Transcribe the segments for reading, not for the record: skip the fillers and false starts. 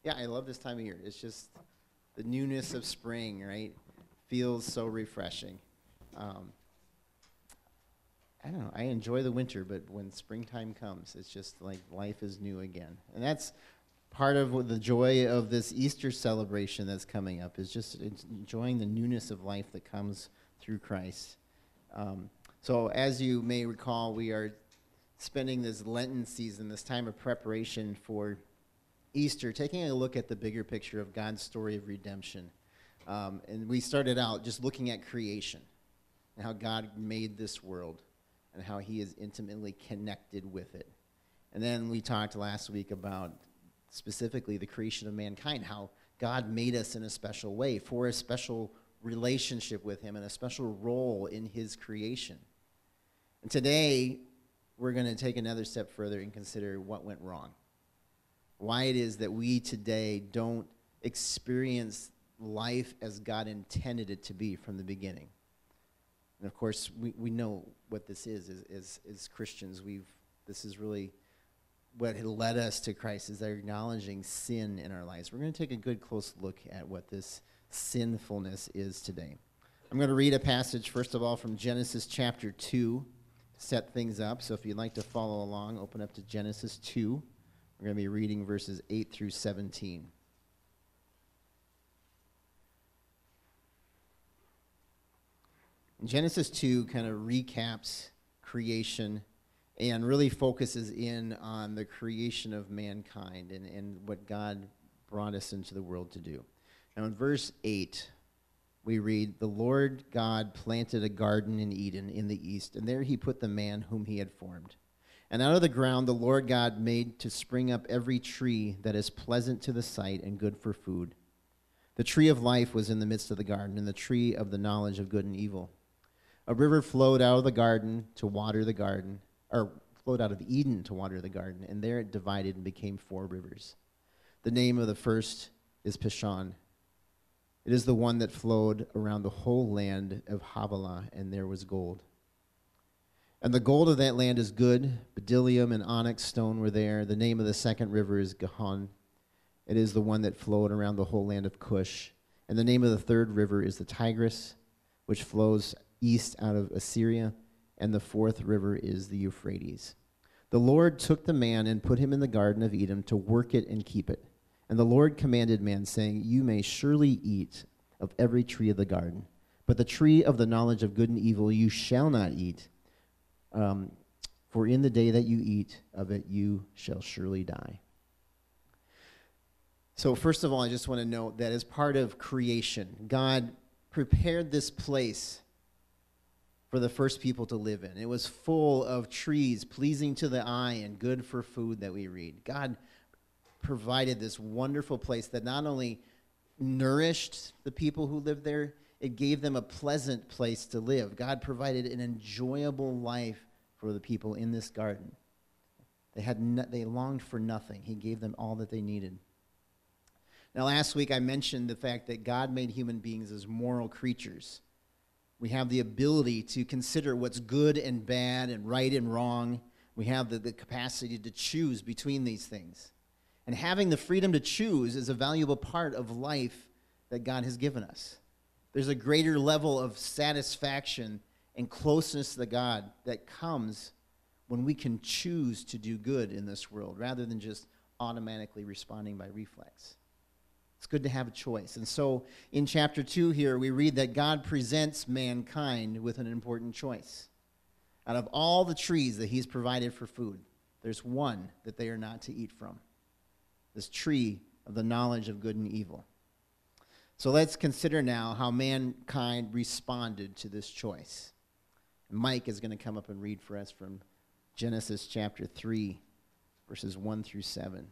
Yeah, I love this time of year. It's just the newness of spring, right? Feels so refreshing. Um, I don't know. I enjoy the winter, but when springtime comes, it's just like life is new again. And that's part of what the joy of this Easter celebration that's coming up is just enjoying the newness of life that comes through Christ. So as you may recall, we are spending this Lenten season, this time of preparation for Easter, taking a look at the bigger picture of God's story of redemption. And we started out just looking at creation and how God made this world and how he is intimately connected with it. And then we talked last week about specifically the creation of mankind, how God made us in a special way for a special relationship with him and a special role in his creation. And today, we're going to take another step further and consider what went wrong. Why it is that we today don't experience life as God intended it to be from the beginning. And of course, we know what this is as Christians. This is really what had led us to Christ, is acknowledging sin in our lives. We're going to take a good close look at what this sinfulness is today. I'm going to read a passage, first of all, from Genesis chapter 2, to set things up. So if you'd like to follow along, open up to Genesis 2. We're going to be reading verses 8 through 17. Genesis 2 kind of recaps creation and really focuses in on the creation of mankind and what God brought us into the world to do. Now in verse 8, we read, "The Lord God planted a garden in Eden in the east, and there he put the man whom he had formed. And out of the ground the Lord God made to spring up every tree that is pleasant to the sight and good for food. The tree of life was in the midst of the garden, and the tree of the knowledge of good and evil. A river flowed out of the garden to water the garden, or flowed out of Eden to water the garden, and there it divided and became 4 rivers. The name of the first is Pishon. It is the one that flowed around the whole land of Havilah, and there was gold. And the gold of that land is good. Bdellium and onyx stone were there. The name of the second river is Gihon. It is the one that flowed around the whole land of Cush. And the name of the third river is the Tigris, which flows east out of Assyria. And the fourth river is the Euphrates. The Lord took the man and put him in the garden of Eden to work it and keep it. And the Lord commanded man, saying, You may surely eat of every tree of the garden, but the tree of the knowledge of good and evil you shall not eat. For in the day that you eat of it, you shall surely die." So first of all, I just want to note that as part of creation, God prepared this place for the first people to live in. It was full of trees pleasing to the eye and good for food that we read. God provided this wonderful place that not only nourished the people who lived there, it gave them a pleasant place to live. God provided an enjoyable life for the people in this garden. They longed for nothing. He gave them all that they needed. Now, last week I mentioned the fact that God made human beings as moral creatures. We have the ability to consider what's good and bad and right and wrong. We have the capacity to choose between these things. And having the freedom to choose is a valuable part of life that God has given us. There's a greater level of satisfaction and closeness to God that comes when we can choose to do good in this world rather than just automatically responding by reflex. It's good to have a choice. And so in chapter 2 here, we read that God presents mankind with an important choice. Out of all the trees that he's provided for food, there's one that they are not to eat from. This tree of the knowledge of good and evil. So let's consider now how mankind responded to this choice. Mike is going to come up and read for us from Genesis chapter 3, verses 1 through 7.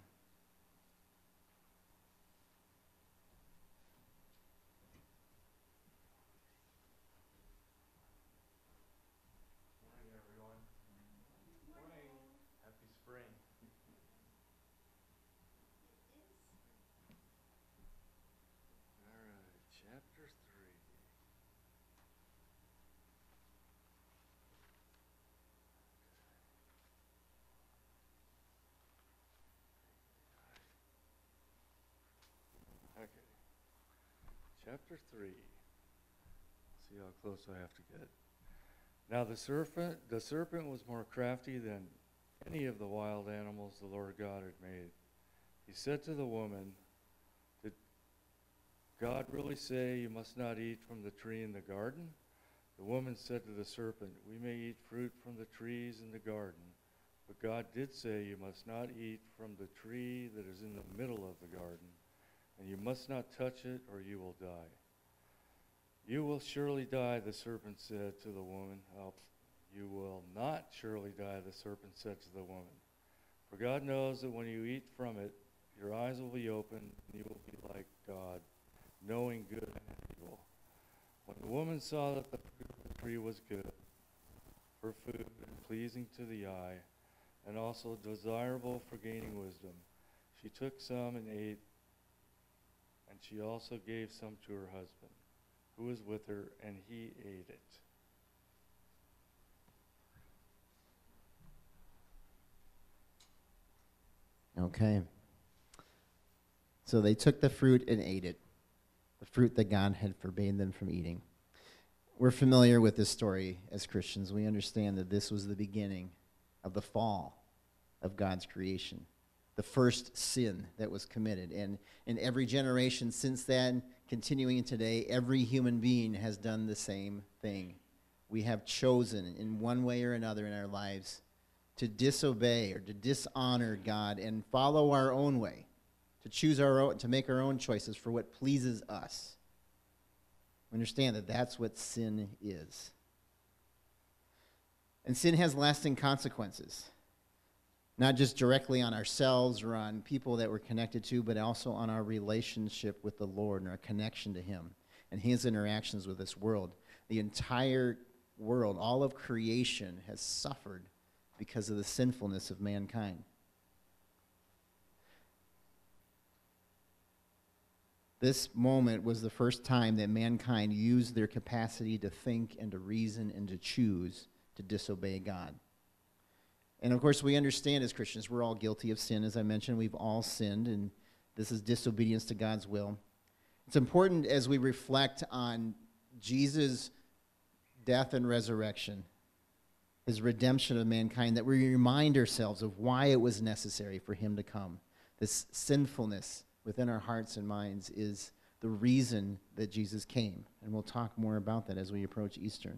Chapter 3. Chapter 3. See how close I have to get. Now the serpent was more crafty than any of the wild animals the Lord God had made. He said to the woman, "Did God really say you must not eat from the tree in the garden?" The woman said to the serpent, "We may eat fruit from the trees in the garden, but God did say you must not eat from the tree that is in the middle of the garden, and you must not touch it or you will die." "You will surely die," the serpent said to the woman. "You will not surely die," the serpent said to the woman. "For God knows that when you eat from it, your eyes will be opened, and you will be like God, knowing good and evil." When the woman saw that the fruit of the tree was good for food and pleasing to the eye, and also desirable for gaining wisdom, she took some and ate, and she also gave some to her husband, who was with her, and he ate it. Okay. So they took the fruit and ate it, the fruit that God had forbade them from eating. We're familiar with this story as Christians. We understand that this was the beginning of the fall of God's creation, the first sin that was committed. And in every generation since then, continuing today, every human being has done the same thing. We have chosen in one way or another in our lives to disobey or to dishonor God and follow our own way, to choose our own, to make our own choices for what pleases us. Understand that that's what sin is. And sin has lasting consequences, not just directly on ourselves or on people that we're connected to, but also on our relationship with the Lord and our connection to Him and His interactions with this world. The entire world, all of creation, has suffered because of the sinfulness of mankind. This moment was the first time that mankind used their capacity to think and to reason and to choose to disobey God. And of course, we understand as Christians, we're all guilty of sin. As I mentioned, we've all sinned, and this is disobedience to God's will. It's important as we reflect on Jesus' death and resurrection, His redemption of mankind, that we remind ourselves of why it was necessary for Him to come. This sinfulness within our hearts and minds is the reason that Jesus came. And we'll talk more about that as we approach Easter.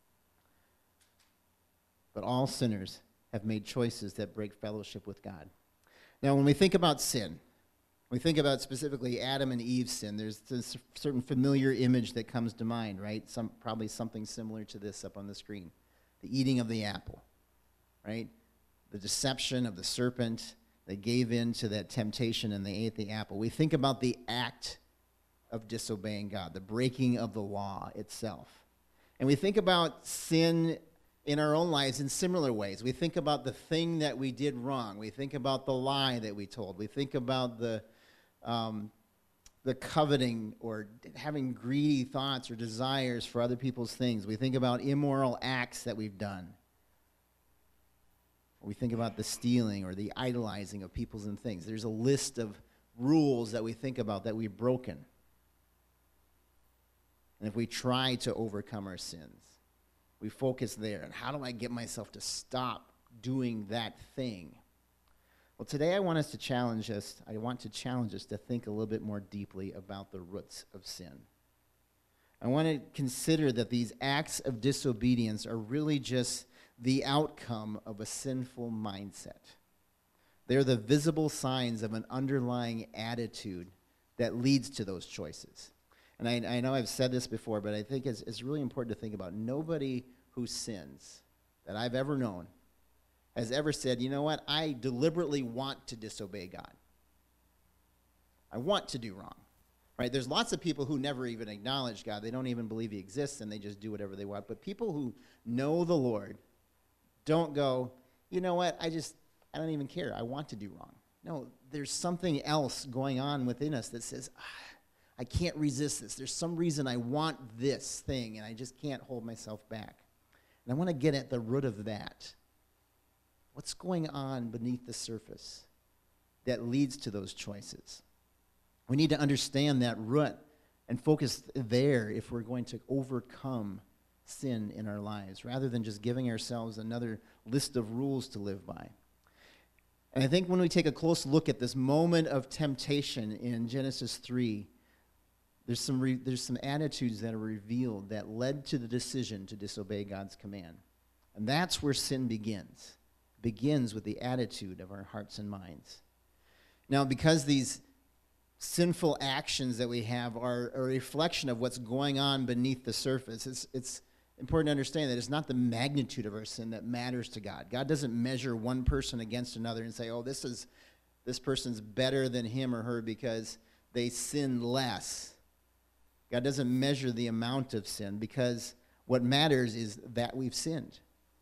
But all sinners have made choices that break fellowship with God. Now, when we think about sin, we think about specifically Adam and Eve's sin, there's this certain familiar image that comes to mind, right? Probably something similar to this up on the screen. The eating of the apple, right? The deception of the serpent. They gave in to that temptation and they ate the apple. We think about the act of disobeying God, the breaking of the law itself. And we think about sin in our own lives in similar ways. We think about the thing that we did wrong. We think about the lie that we told. We think about the coveting or having greedy thoughts or desires for other people's things. We think about immoral acts that we've done. We think about the stealing or the idolizing of peoples and things. There's a list of rules that we think about that we've broken. And if we try to overcome our sins, we focus there. And how do I get myself to stop doing that thing? Well, today I want to challenge us to think a little bit more deeply about the roots of sin. I want to consider that these acts of disobedience are really just the outcome of a sinful mindset. They're the visible signs of an underlying attitude that leads to those choices. And I know I've said this before, but I think it's really important to think about. Nobody who sins that I've ever known has ever said, you know what, I deliberately want to disobey God. I want to do wrong. Right? There's lots of people who never even acknowledge God. They don't even believe He exists, and they just do whatever they want. But people who know the Lord don't go, you know what, I don't even care. I want to do wrong. No, there's something else going on within us that says, I can't resist this. There's some reason I want this thing, and I just can't hold myself back. And I want to get at the root of that. What's going on beneath the surface that leads to those choices? We need to understand that root and focus there if we're going to overcome sin in our lives, rather than just giving ourselves another list of rules to live by. And I think when we take a close look at this moment of temptation in Genesis 3, there's some attitudes that are revealed that led to the decision to disobey God's command. And that's where sin begins. It begins with the attitude of our hearts and minds. Now, because these sinful actions that we have are a reflection of what's going on beneath the surface, it's important to understand that it's not the magnitude of our sin that matters to God. God doesn't measure one person against another and say, oh, this person's better than him or her because they sin less. God doesn't measure the amount of sin, because what matters is that we've sinned.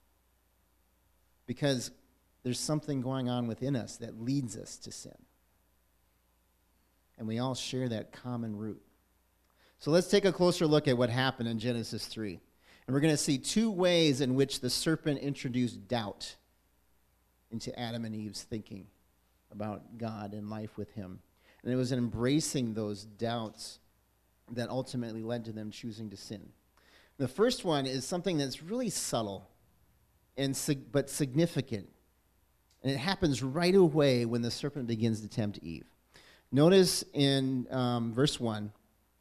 Because there's something going on within us that leads us to sin. And we all share that common root. So let's take a closer look at what happened in Genesis 3. And we're going to see two ways in which the serpent introduced doubt into Adam and Eve's thinking about God and life with him. And it was embracing those doubts that ultimately led to them choosing to sin. The first one is something that's really subtle but significant. And it happens right away when the serpent begins to tempt Eve. Notice in verse 1.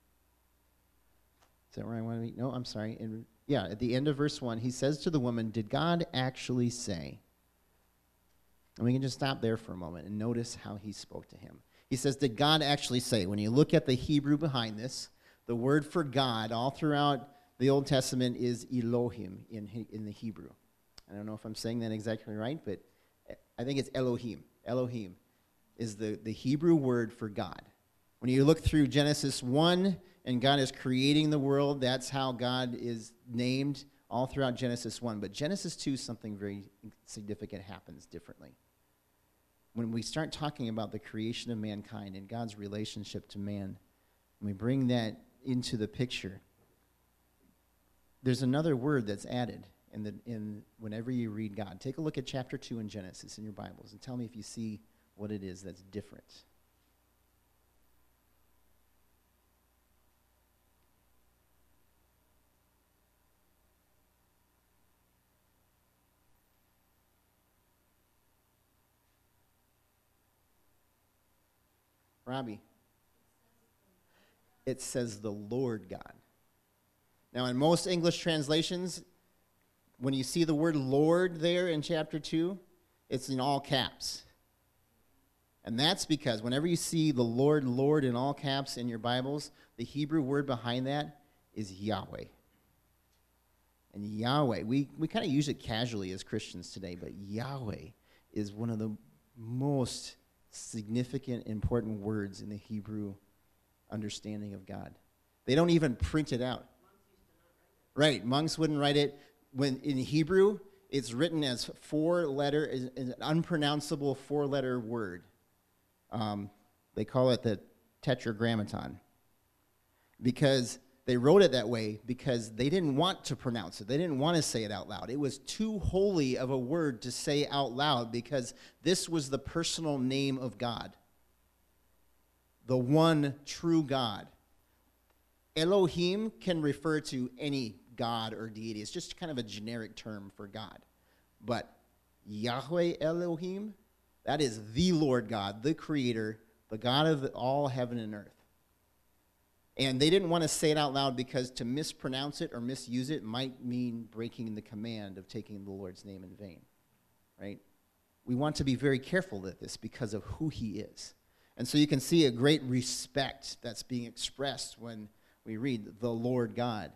Is that where I want to be? No, I'm sorry. At the end of verse 1, he says to the woman, did God actually say? And we can just stop there for a moment and notice how he spoke to him. He says, did God actually say? When you look at the Hebrew behind this, the word for God all throughout the Old Testament is Elohim in the Hebrew. I don't know if I'm saying that exactly right, but I think it's Elohim. Elohim is the Hebrew word for God. When you look through Genesis 1 and God is creating the world, that's how God is named all throughout Genesis 1. But Genesis 2, something very significant happens differently. When we start talking about the creation of mankind and God's relationship to man, and we bring that into the picture, there's another word that's added in whenever you read God. Take a look at chapter 2 in Genesis in your Bibles and tell me if you see what it is that's different. Robbie. It says the Lord God. Now, in most English translations, when you see the word Lord there in chapter 2, it's in all caps. And that's because whenever you see the Lord, Lord in all caps in your Bibles, the Hebrew word behind that is Yahweh. And Yahweh, we kind of use it casually as Christians today, but Yahweh is one of the most significant, important words in the Hebrew understanding of God. They don't even print it out. Right, monks wouldn't write it. When in Hebrew, it's written as an unpronounceable four-letter word. They call it the tetragrammaton. Because they wrote it that way because they didn't want to pronounce it. They didn't want to say it out loud. It was too holy of a word to say out loud because this was the personal name of God. The one true God. Elohim can refer to any God or deity. It's just kind of a generic term for God. But Yahweh Elohim, that is the Lord God, the Creator, the God of all heaven and earth. And they didn't want to say it out loud because to mispronounce it or misuse it might mean breaking the command of taking the Lord's name in vain, right? We want to be very careful with this because of who he is. And so you can see a great respect that's being expressed when we read the Lord God.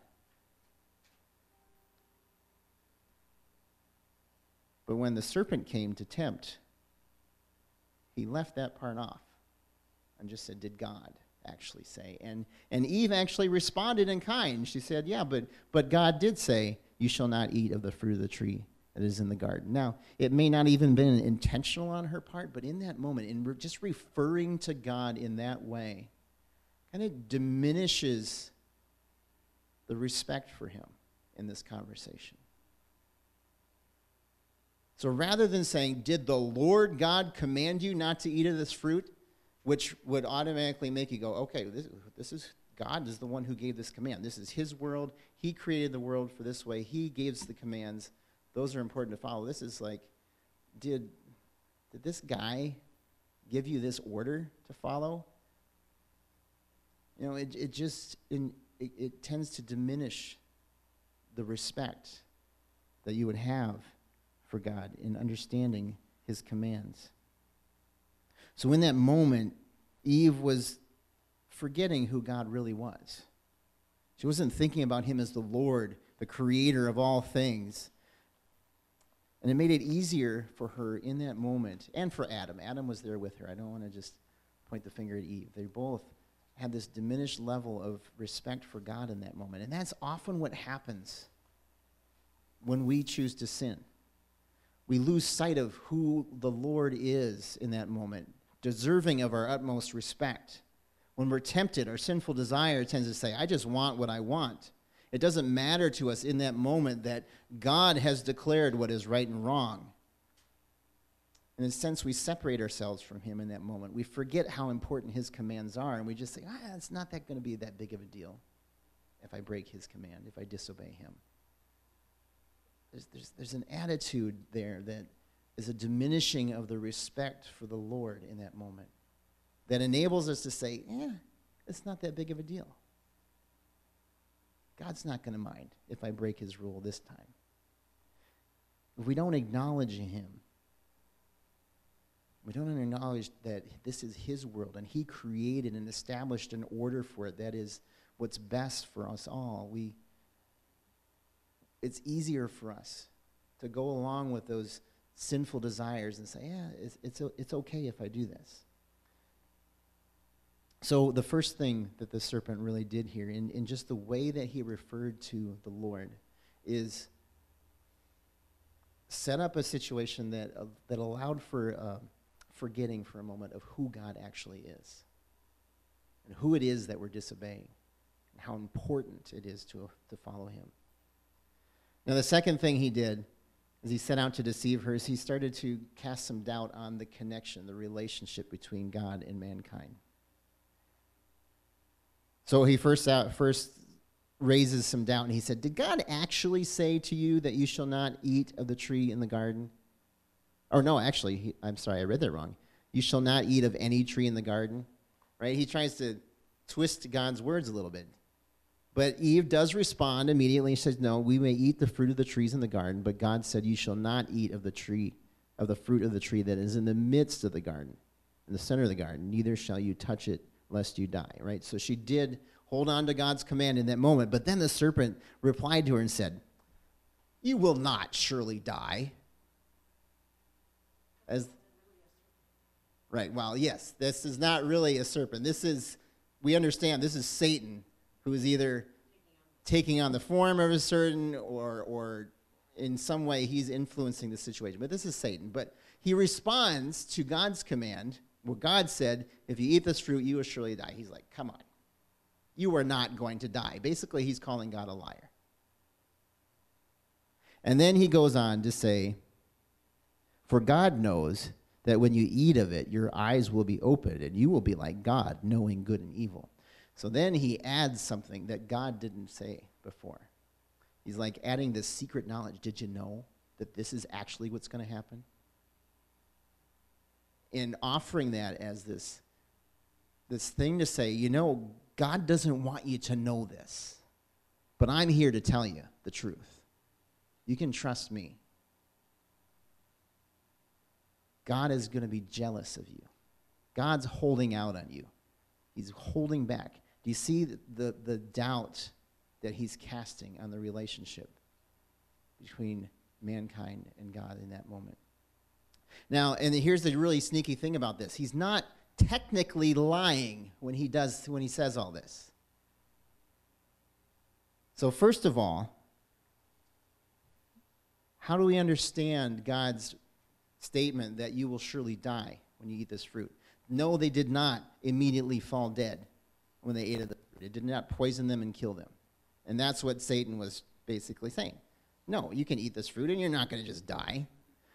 But when the serpent came to tempt, he left that part off and just said, did God actually say? And Eve actually responded in kind. She said, yeah, but God did say, you shall not eat of the fruit of the tree that is in the garden. Now, it may not even been intentional on her part, but in that moment, in just referring to God in that way, kind of diminishes the respect for him in this conversation. So rather than saying, did the Lord God command you not to eat of this fruit, which would automatically make you go, okay, this God is the one who gave this command. This is his world. He created the world for this way. He gives the commands. Those are important to follow. This is like, did this guy give you this order to follow? You know, it tends to diminish the respect that you would have for God in understanding his commands. So in that moment, Eve was forgetting who God really was. She wasn't thinking about him as the Lord, the creator of all things. And it made it easier for her in that moment, and for Adam. Adam was there with her. I don't want to just point the finger at Eve. They both had this diminished level of respect for God in that moment. And that's often what happens when we choose to sin. We lose sight of who the Lord is in that moment, deserving of our utmost respect. When we're tempted, our sinful desire tends to say, I just want what I want. It doesn't matter to us in that moment that God has declared what is right and wrong. In a sense, we separate ourselves from him in that moment. We forget how important his commands are, and we just say, it's not going to be that big of a deal if I break his command, if I disobey him. There's an attitude there that is a diminishing of the respect for the Lord in that moment that enables us to say, it's not that big of a deal. God's not going to mind if I break his rule this time. If we don't acknowledge him, we don't acknowledge that this is his world and he created and established an order for it that is what's best for us all. It's easier for us to go along with those sinful desires and say, it's okay if I do this. So the first thing that the serpent really did here, in just the way that he referred to the Lord, is set up a situation that allowed for forgetting for a moment of who God actually is and who it is that we're disobeying and how important it is to follow him. Now, the second thing he did as he set out to deceive her is he started to cast some doubt on the connection, the relationship between God and mankind. So he first raises some doubt, and he said, did God actually say to you that you shall not eat of the tree in the garden? Or no, actually, I'm sorry, I read that wrong. You shall not eat of any tree in the garden, right? He tries to twist God's words a little bit. But Eve does respond immediately. She says, no, we may eat the fruit of the trees in the garden, but God said, you shall not eat of the fruit of the tree that is in the midst of the garden, in the center of the garden. Neither shall you touch it, lest you die, right? So she did hold on to God's command in that moment, but then the serpent replied to her and said, you will not surely die. Right, well, yes, this is not really a serpent. We understand this is Satan, who is either taking on the form of a certain or in some way he's influencing the situation. But this is Satan. But he responds to God's command, where God said, if you eat this fruit, you will surely die. He's like, come on. You are not going to die. Basically, he's calling God a liar. And then he goes on to say, for God knows that when you eat of it, your eyes will be opened, and you will be like God, knowing good and evil. So then he adds something that God didn't say before. He's like adding this secret knowledge. Did you know that this is actually what's going to happen? And offering that as this thing to say, God doesn't want you to know this, but I'm here to tell you the truth. You can trust me. God is going to be jealous of you. God's holding out on you. He's holding back. Do you see the doubt that he's casting on the relationship between mankind and God in that moment? Now, and here's the really sneaky thing about this. He's not technically lying when he says all this. So first of all, how do we understand God's statement that you will surely die when you eat this fruit? No, they did not immediately fall dead when they ate of the fruit. It did not poison them and kill them. And that's what Satan was basically saying. No, you can eat this fruit and you're not going to just die.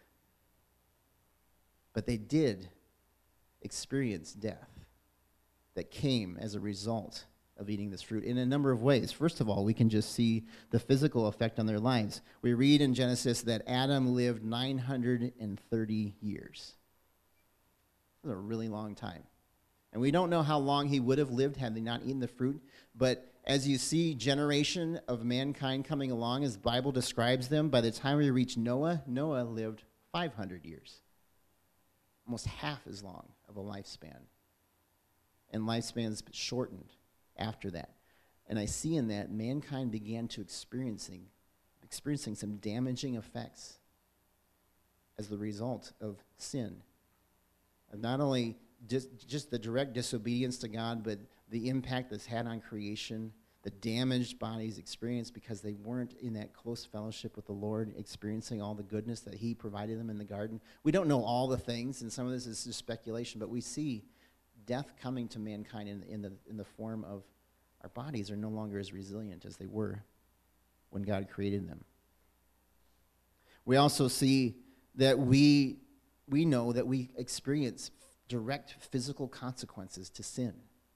But they did experience death that came as a result of eating this fruit in a number of ways. First of all, we can just see the physical effect on their lives. We read in Genesis that Adam lived 930 years. That's a really long time. And we don't know how long he would have lived had they not eaten the fruit, but as you see generation of mankind coming along, as the Bible describes them, by the time we reach Noah, Noah lived 500 years. Almost half as long of a lifespan. And lifespans shortened after that. And I see in that mankind began to experiencing some damaging effects as the result of sin. Of not only just the direct disobedience to God, but the impact that's had on creation, the damaged bodies experienced because they weren't in that close fellowship with the Lord, experiencing all the goodness that he provided them in the garden. We don't know all the things, and some of this is just speculation, but we see death coming to mankind in the form of our bodies are no longer as resilient as they were when God created them. We also see that we know that we experience direct physical consequences to sin.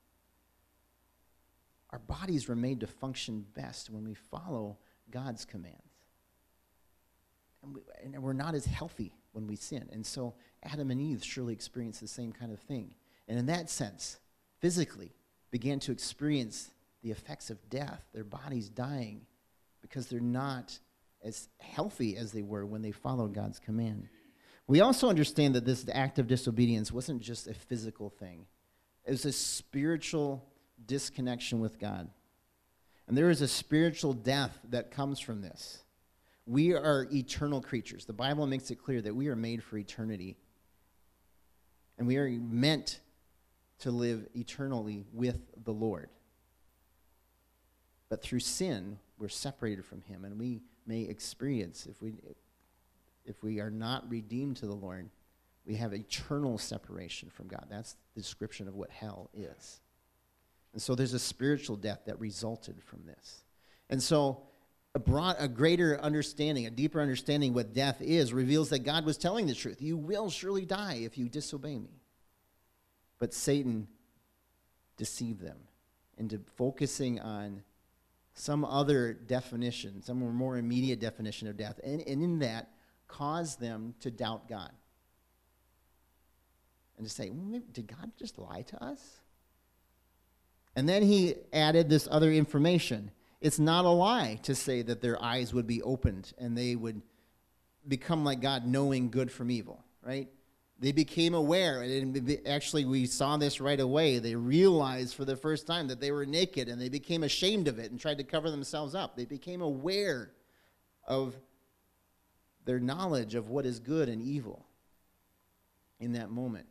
Our bodies were made to function best when we follow God's commands. And we're not as healthy when we sin. And so Adam and Eve surely experienced the same kind of thing. And in that sense, physically, began to experience the effects of death, their bodies dying, because they're not as healthy as they were when they followed God's command. We also understand that this act of disobedience wasn't just a physical thing. It was a spiritual disconnection with God. And there is a spiritual death that comes from this. We are eternal creatures. The Bible makes it clear that we are made for eternity. And we are meant to live eternally with the Lord. But through sin, we're separated from him, and we may experience, if we are not redeemed to the Lord, we have eternal separation from God. That's the description of what hell is. And so there's a spiritual death that resulted from this. And so a greater understanding, a deeper understanding what death is, reveals that God was telling the truth. You will surely die if you disobey me. But Satan deceived them into focusing on some other definition, some more immediate definition of death. And in that, caused them to doubt God. And to say, well, did God just lie to us? And then he added this other information. It's not a lie to say that their eyes would be opened and they would become like God, knowing good from evil, right? They became aware, and actually we saw this right away. They realized for the first time that they were naked, and they became ashamed of it and tried to cover themselves up. They became aware of their knowledge of what is good and evil in that moment.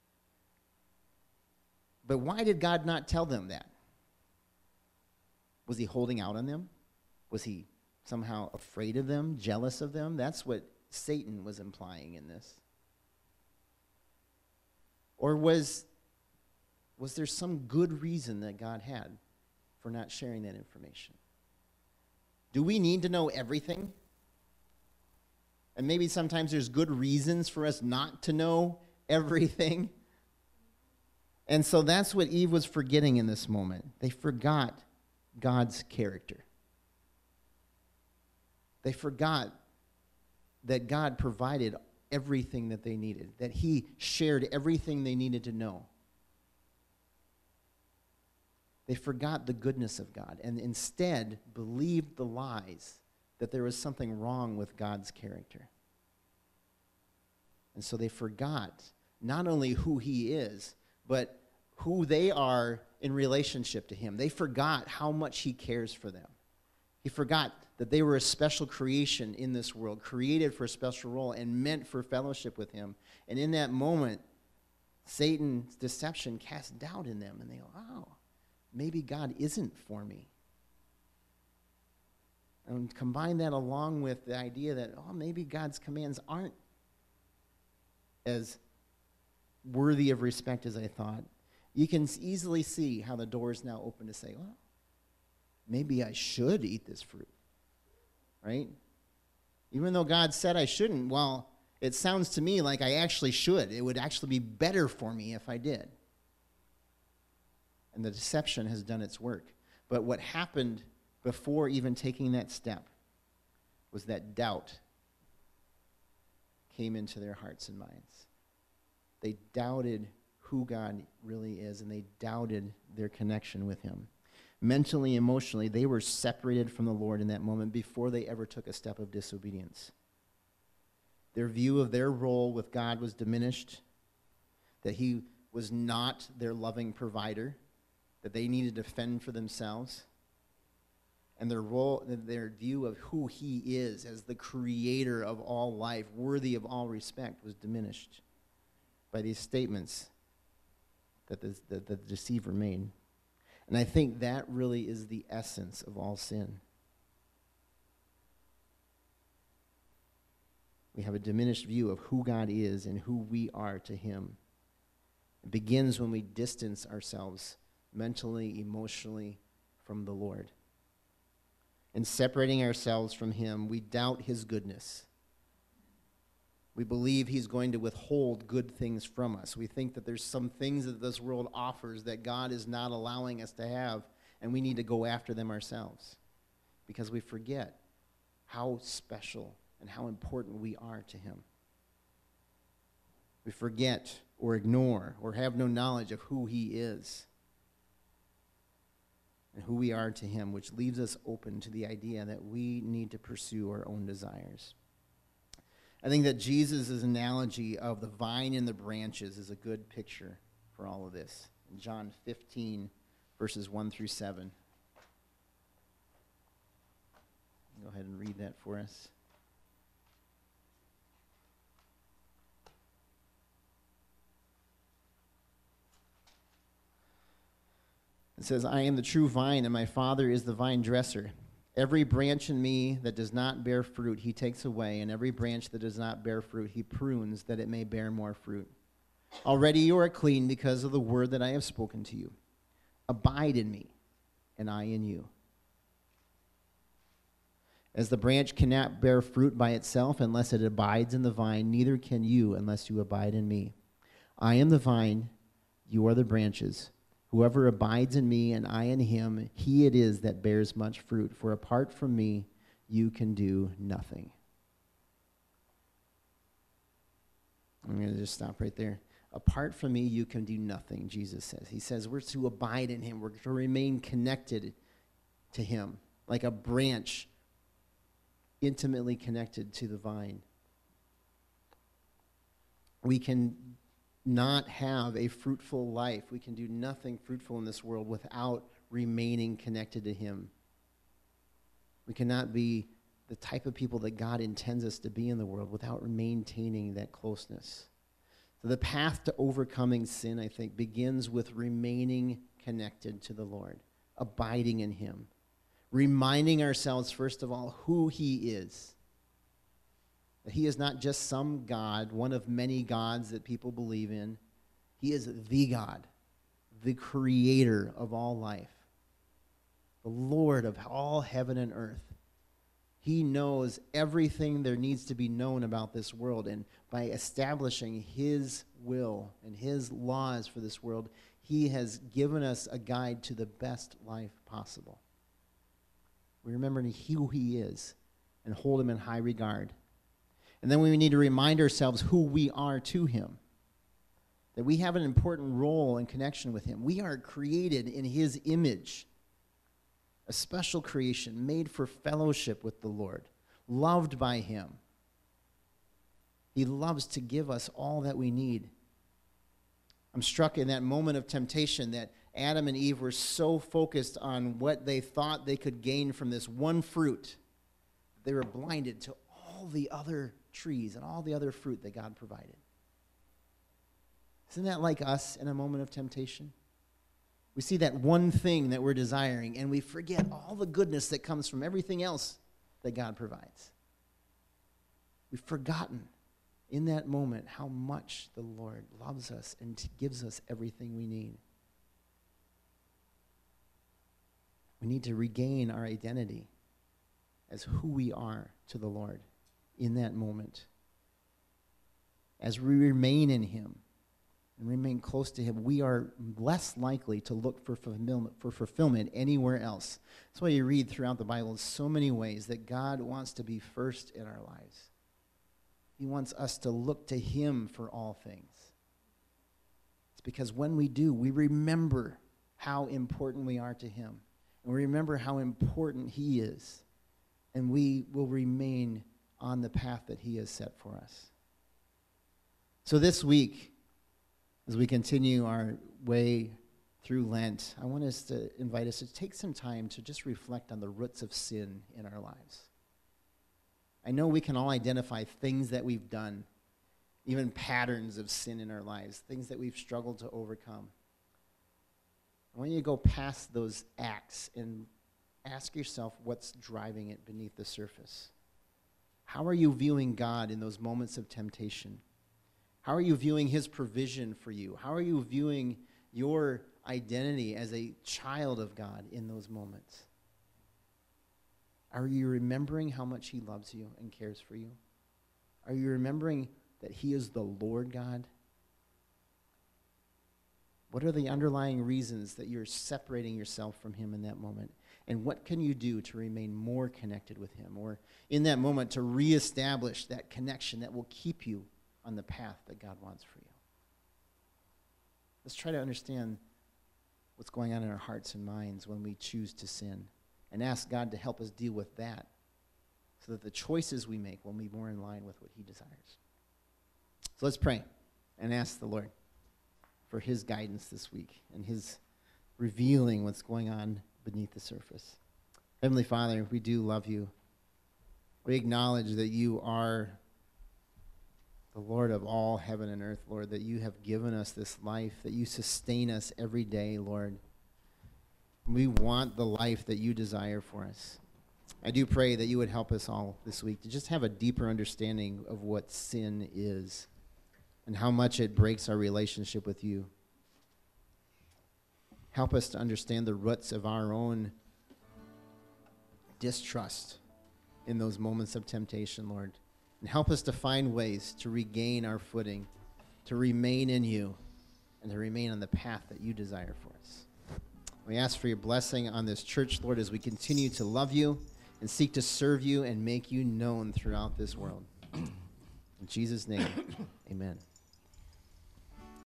But why did God not tell them that? Was he holding out on them? Was he somehow afraid of them, jealous of them? That's what Satan was implying in this. Or was there some good reason that God had for not sharing that information? Do we need to know everything? And maybe sometimes there's good reasons for us not to know everything. And so that's what Eve was forgetting in this moment. They forgot God's character. They forgot that God provided everything that they needed, that he shared everything they needed to know. They forgot the goodness of God and instead believed the lies that there was something wrong with God's character. And so they forgot not only who he is, but who they are in relationship to him. They forgot how much he cares for them. He forgot that they were a special creation in this world, created for a special role and meant for fellowship with him. And in that moment, Satan's deception cast doubt in them, and they go, oh, maybe God isn't for me. And combine that along with the idea that, oh, maybe God's commands aren't as worthy of respect as I thought. You can easily see how the door is now open to say, well, maybe I should eat this fruit, right? Even though God said I shouldn't, well, it sounds to me like I actually should. It would actually be better for me if I did. and the deception has done its work. But what happened before even taking that step was that doubt came into their hearts and minds. They doubted who God really is, and they doubted their connection with him. Mentally, emotionally, they were separated from the Lord in that moment before they ever took a step of disobedience. Their view of their role with God was diminished, that he was not their loving provider, that they needed to fend for themselves. And their view of who he is as the creator of all life, worthy of all respect, was diminished by these statements that the deceiver made. And I think that really is the essence of all sin. We have a diminished view of who God is and who we are to him. It begins when we distance ourselves mentally, emotionally from the Lord. In separating ourselves from him, we doubt his goodness. We believe he's going to withhold good things from us. We think that there's some things that this world offers that God is not allowing us to have, and we need to go after them ourselves because we forget how special and how important we are to him. We forget or ignore or have no knowledge of who he is and who we are to him, which leaves us open to the idea that we need to pursue our own desires. I think that Jesus' analogy of the vine and the branches is a good picture for all of this. In John 15, verses 1 through 7. Go ahead and read that for us. It says, I am the true vine, and my Father is the vine dresser. Every branch in me that does not bear fruit, he takes away, and every branch that does not bear fruit, he prunes, that it may bear more fruit. Already you are clean because of the word that I have spoken to you. Abide in me, and I in you. As the branch cannot bear fruit by itself unless it abides in the vine, neither can you unless you abide in me. I am the vine, you are the branches. Whoever abides in me and I in him, he it is that bears much fruit. For apart from me, you can do nothing. I'm going to just stop right there. Apart from me, you can do nothing, Jesus says. He says we're to abide in him. We're to remain connected to him, like a branch intimately connected to the vine. We can not have a fruitful life. We can do nothing fruitful in this world without remaining connected to him. We cannot be the type of people that God intends us to be in the world without maintaining that closeness. So the path to overcoming sin, I think, begins with remaining connected to the Lord, abiding in him, reminding ourselves, first of all, who he is. That he is not just some God, one of many gods that people believe in. He is the God, the creator of all life, the Lord of all heaven and earth. He knows everything there needs to be known about this world, and by establishing his will and his laws for this world, he has given us a guide to the best life possible. We remember who he is and hold him in high regard. And then we need to remind ourselves who we are to him, that we have an important role and connection with him. We are created in his image, a special creation made for fellowship with the Lord, loved by him. He loves to give us all that we need. I'm struck in that moment of temptation that Adam and Eve were so focused on what they thought they could gain from this one fruit, they were blinded to all the other trees and all the other fruit that God provided. Isn't that like us in a moment of temptation? We see that one thing that we're desiring, and we forget all the goodness that comes from everything else that God provides. We've forgotten in that moment how much the Lord loves us and gives us everything we need. We need to regain our identity as who we are to the Lord in that moment. As we remain in him, and remain close to him, we are less likely to look for fulfillment anywhere else. That's why you read throughout the Bible in so many ways that God wants to be first in our lives. He wants us to look to him for all things. It's because when we do, we remember how important we are to him. And we remember how important he is. And we will remain on the path that he has set for us. So this week, as we continue our way through Lent, I want us to invite us to take some time to just reflect on the roots of sin in our lives. I know we can all identify things that we've done, even patterns of sin in our lives, things that we've struggled to overcome. I want you to go past those acts and ask yourself what's driving it beneath the surface. How are you viewing God in those moments of temptation? How are you viewing his provision for you? How are you viewing your identity as a child of God in those moments? Are you remembering how much he loves you and cares for you? Are you remembering that he is the Lord God? What are the underlying reasons that you're separating yourself from him in that moment? And what can you do to remain more connected with him, or in that moment to reestablish that connection that will keep you on the path that God wants for you? Let's try to understand what's going on in our hearts and minds when we choose to sin, and ask God to help us deal with that so that the choices we make will be more in line with what he desires. So let's pray and ask the Lord for his guidance this week and his revealing what's going on beneath the surface. Heavenly Father, we do love you. We acknowledge that you are the Lord of all heaven and earth, Lord, that you have given us this life, that you sustain us every day, Lord. We want the life that you desire for us. I do pray that you would help us all this week to just have a deeper understanding of what sin is and how much it breaks our relationship with you. Help us to understand the roots of our own distrust in those moments of temptation, Lord. And help us to find ways to regain our footing, to remain in you, and to remain on the path that you desire for us. We ask for your blessing on this church, Lord, as we continue to love you and seek to serve you and make you known throughout this world. In Jesus' name, amen.